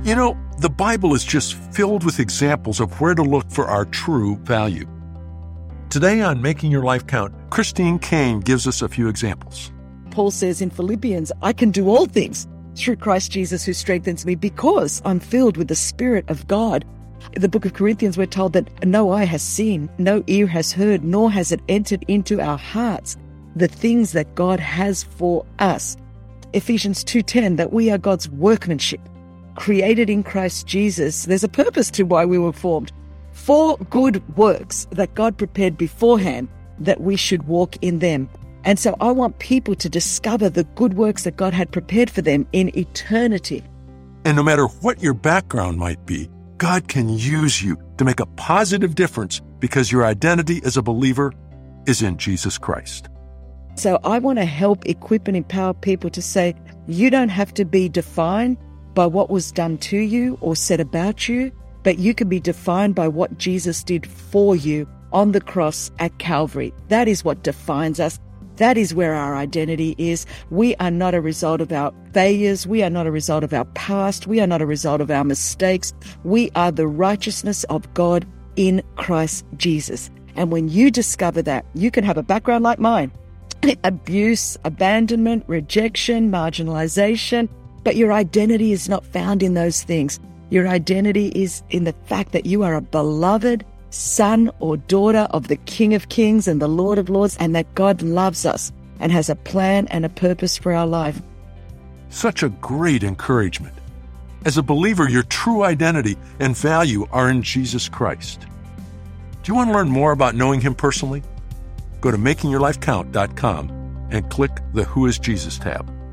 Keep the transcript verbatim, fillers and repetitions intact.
You know, the Bible is just filled with examples of where to look for our true value. Today on Making Your Life Count, Christine Caine gives us a few examples. Paul says in Philippians, I can do all things through Christ Jesus who strengthens me because I'm filled with the Spirit of God. In the book of Corinthians, we're told that no eye has seen, no ear has heard, nor has it entered into our hearts the things that God has for us. Ephesians two ten, that we are God's workmanship, created in Christ Jesus. There's a purpose to why we were formed, for good works that God prepared beforehand that we should walk in them. And so I want people to discover the good works that God had prepared for them in eternity. And no matter what your background might be, God can use you to make a positive difference because your identity as a believer is in Jesus Christ. So I want to help equip and empower people to say, you don't have to be defined by what was done to you or said about you, but you can be defined by what Jesus did for you on the cross at Calvary. That is what defines us. That is where our identity is. We are not a result of our failures. We are not a result of our past. We are not a result of our mistakes. We are the righteousness of God in Christ Jesus. And when you discover that, you can have a background like mine. Abuse, abandonment, rejection, marginalization. But your identity is not found in those things. Your identity is in the fact that you are a beloved son or daughter of the King of Kings and the Lord of Lords, and that God loves us and has a plan and a purpose for our life. Such a great encouragement. As a believer, your true identity and value are in Jesus Christ. Do you want to learn more about knowing Him personally? Go to making your life count dot com and click the Who is Jesus tab.